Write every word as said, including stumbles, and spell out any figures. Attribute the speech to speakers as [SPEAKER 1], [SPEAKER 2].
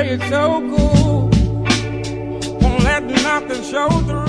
[SPEAKER 1] it's so cool. Won't let nothing show through.